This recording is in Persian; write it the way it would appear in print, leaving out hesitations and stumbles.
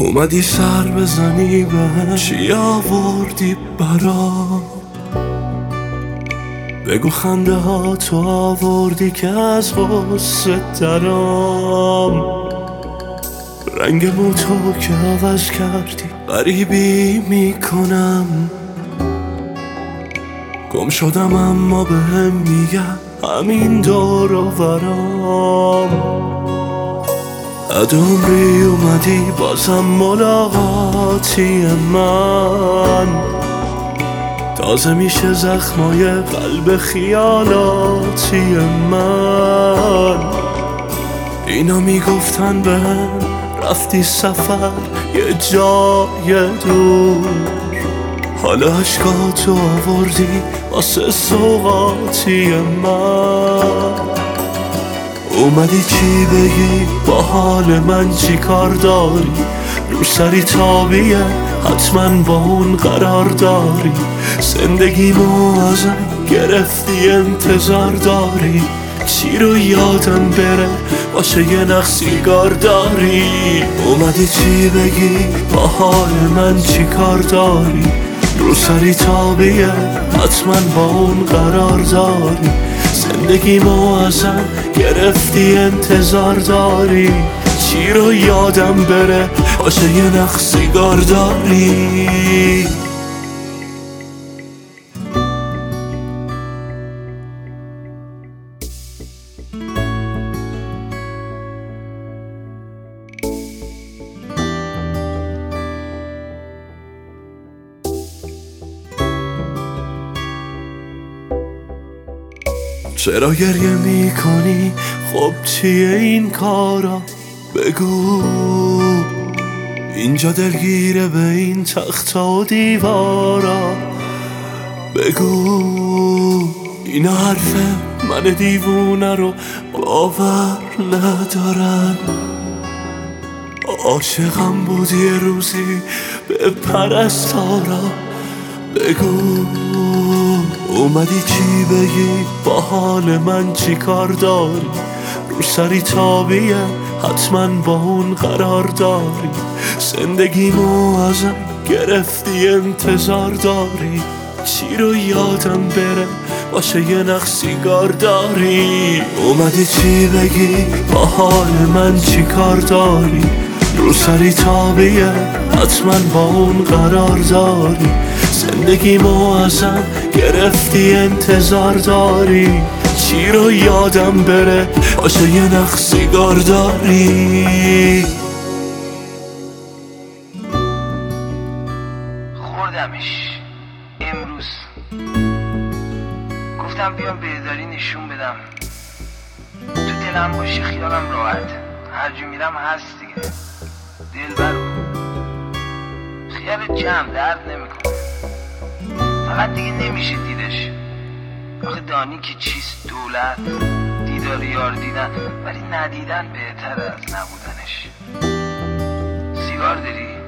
اومدی سر بزنی به چی آوردی برام، بگو خنده ها تو آوردی که از غصه درام، رنگ مو تو که عوض کردی غریبی میکنم، گم شدم اما بهم میگم همین دور و برام. بعد عمری اومدی بازم ملاقاتی من، تازه میشه زخمای قلب خیالاتی من. اینا میگفتن بهم رفتی سفر یه جای دور، حالا عشقاتو آوردی واسه سوغاتی من. اومدی چی بگی با حال من چی کار داری، رو سری تابیه حتما با اون قرار داری، زندگیمو ازم گرفتی انتظار داری، چی رو یادم بره باشه یه نخ سیگار داری. اومدی چی بگی با حال من چی کار داری، رو سری تابیه حتما با اون قرار داری، زندگیمو ازم گرفتی انتظار داری، چی رو یادم بره باشه یه نخ سیگار داری. چرا گریه میکنی؟ خب چیه این کارا؟ بگو اینجا دلگیره به این تخت و دیوارا. بگو اینا حرفه من دیوونه رو باور ندارن، عاشقم بودی یه روزی به پرستارا. بگو اومدی چی بگی با حال من چی کار داری، رو سری تابیه حتما با اون قرار داری، زندگیمو ازم گرفتی انتظار داری، چی رو یادم بره باشه یه نخ سیگار داری. اومدی چی بگی با حال من چی کار داری، رو سری تابیه حتما با اون قرار داری، زندگیمو ازم گرفتی انتظار داری، چی رو یادم بره باشه یه نخ سیگار داری. خوردمش امروز، گفتم بیام بهداری نشون بدم، تو دلم باشه خیالم راحت، هر جا میرم هست دیگه. دلبرو خیالت جمع درد نمیکنه، فقط دیگه نمیشه دیدش. آخه دانی که چیست دولت، دیدار یار دیدن، ولی ندیدن بهتر از نبودنش. سیگار داری؟